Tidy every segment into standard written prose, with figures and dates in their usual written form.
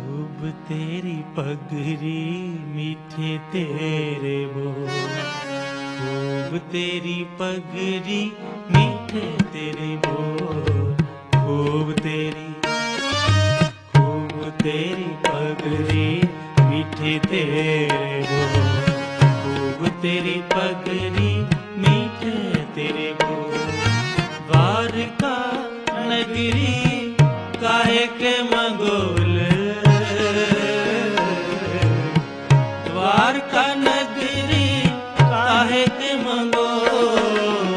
खूब तेरी पगरी मीठे तेरे बोल, खूब तेरी पगरी मीठे तेरे बोल, खूब तेरी पगरी मीठे तेरे बोल, खूब तेरी पगरी मीठे तेरे बोल। द्वारका नगरी काहे के मंगोल, द्वारका नगरी काहे के मंगोल,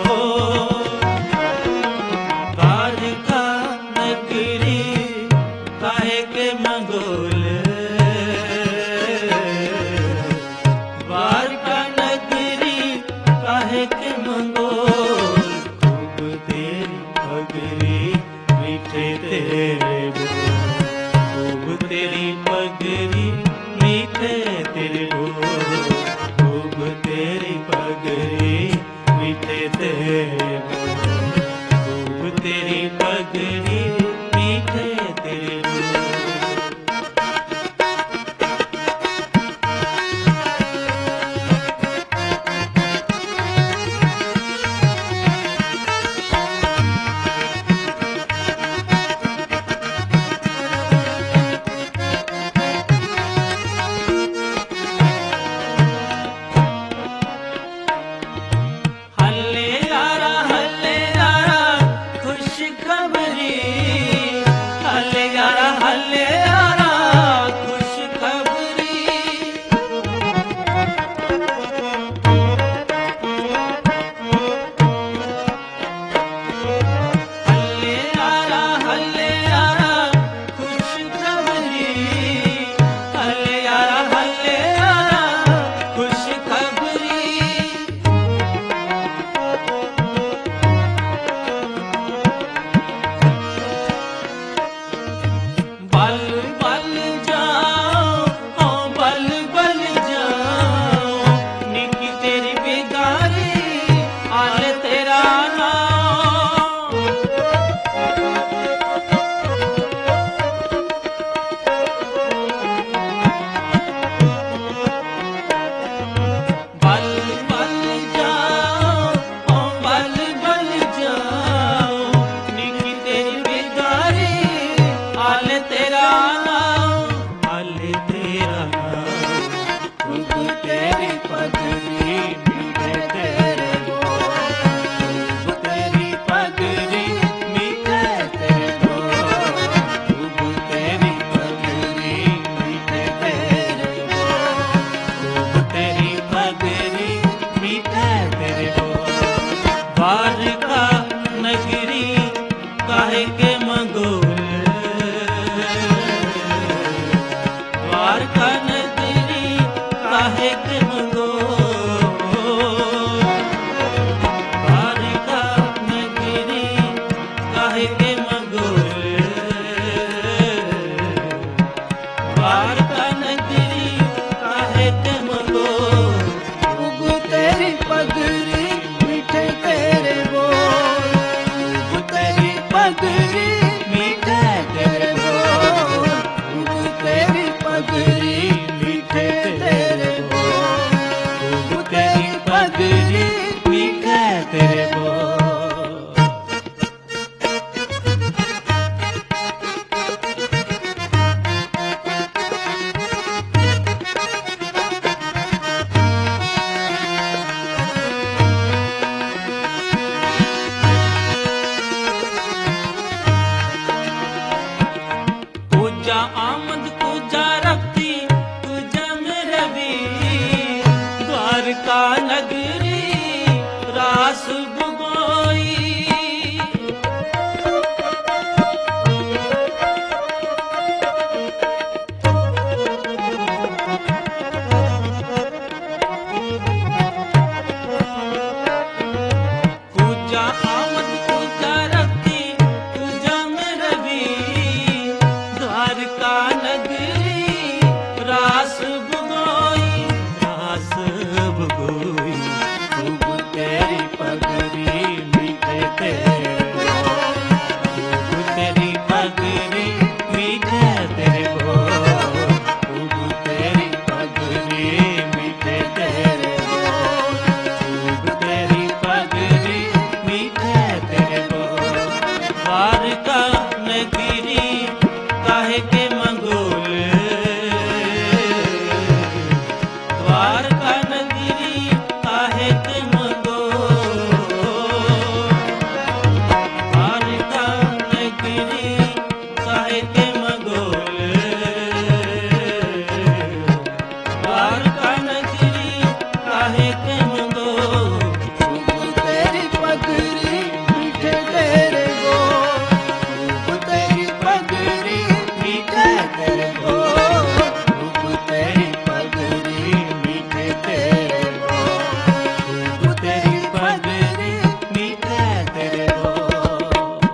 द्वारका नगरी काहे के मंगोल, द्वारका नगरी काहे के मंगोल। खूब तेरी पगरी मीठे तेरे बोल, खूब तेरी पगरी मीठे तेरे बोल, खूब तेरी पगरी मीठे तेरे बोल, खूब तेरी पगरी मीठे तेरे बोल। द्वारका नगरी काहे के मंगोल, द्वारका नगरी काहे के मंगोल, द्वारका नगरी काहे के मंगोल, द्वारका नगरी काहे के मंगोल। खूब तेरी पगरी मीठे तेरे बोल, खूब तेरी पगरी मीठे काहे के मगोल द्वारका नगरी काहे के मगोल खूब तेरी पगड़ी मीठे तेरे बोल खूब तेरी पगड़ी मीठे तेरे बोल खूब तेरी पगड़ी मीठे तेरे बोल खूब तेरी पगड़ी मीठे तेरे बोल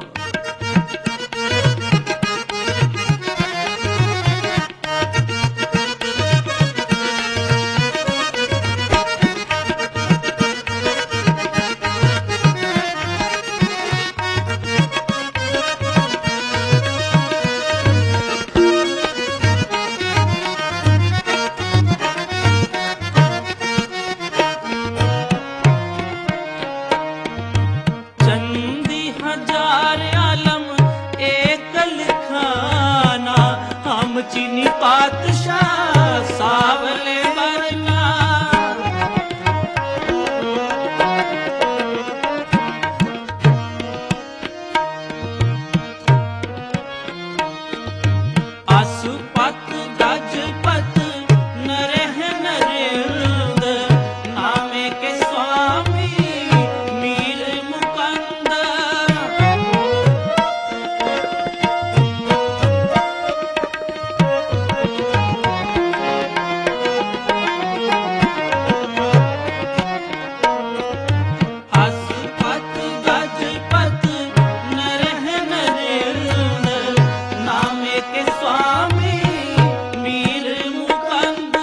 चंदी हजार आलम एक लिखाना हम चीनी पातशाह सावले बरना आसुपत गजपत नरह नरेंद नामे के स्वामी मीर मुकंद आसुपत गजपत नरह नरेंद नामे के स्वामी मीर मुकंद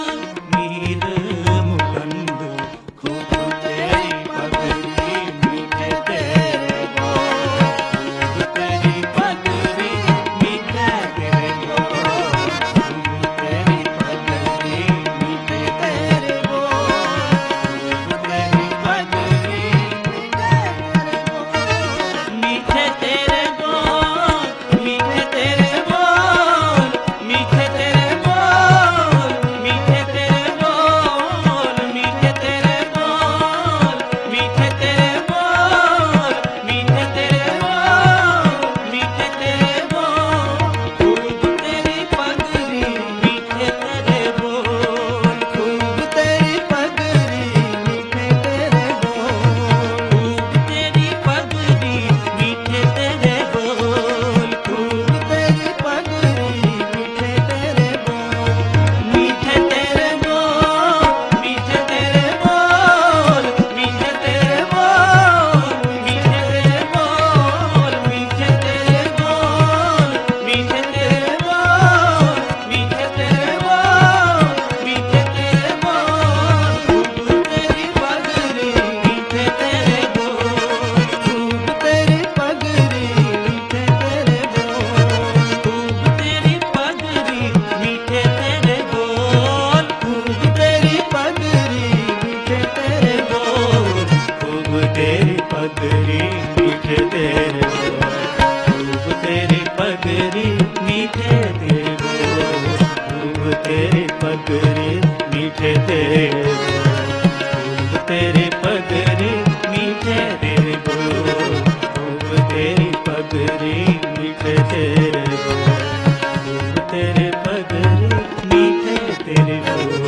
खूब तेरी पगड़ी मीठे तेरे बोल खूब तेरी पगड़ी मीठे तेरे बोल खूब तेरी पगड़ी मीठे तेरे बोल खूब तेरी पगड़ी मीठे तेरे बोल मीठे तेरे बोल मीठे तेरे बोल मीठे तेरे बोल मीठे तेरे बोल मीठे तेरे बोल मीठे तेरे बोल मीठे तेरे बोल खूब तेरी पगड़ी मीठे तेरे बोल खूब तेरी पगड़ी मीठे तेरे बोल खूब तेरी पगड़ी मीठे तेरे बोल खूब तेरी पगड़ी मीठे तेरे बोल मीठे तेरे बोल मीठे तेरे बोल मीठे तेरे बोल मीठे तेरे बोल मीठे तेरे बोल मीठे तेरे बोल मीठे तेरे बोल मीठे तेरे बोल खूब तेरी पगड़ी मीठे तेरे बोल खूब तेरी पगड़ी मीठे तेरे बोल खूब तेरी पगड़ी मीठे तेरे बोल खूब तेरी पगड़ी मीठे तेरे बोल खूब तेरी पगड़ी मीठे तेरे बोल खूब तेरी पगड़ी मीठे तेरे बोल खूब तेरी पगड़ी मीठे तेरे बोल खूब तेरी पगड़ी मीठे तेरे बोल खूब तेरी पगड़ी मीठे तेरे बोल खूब तेरी पगड़ी मीठे तेरे बोल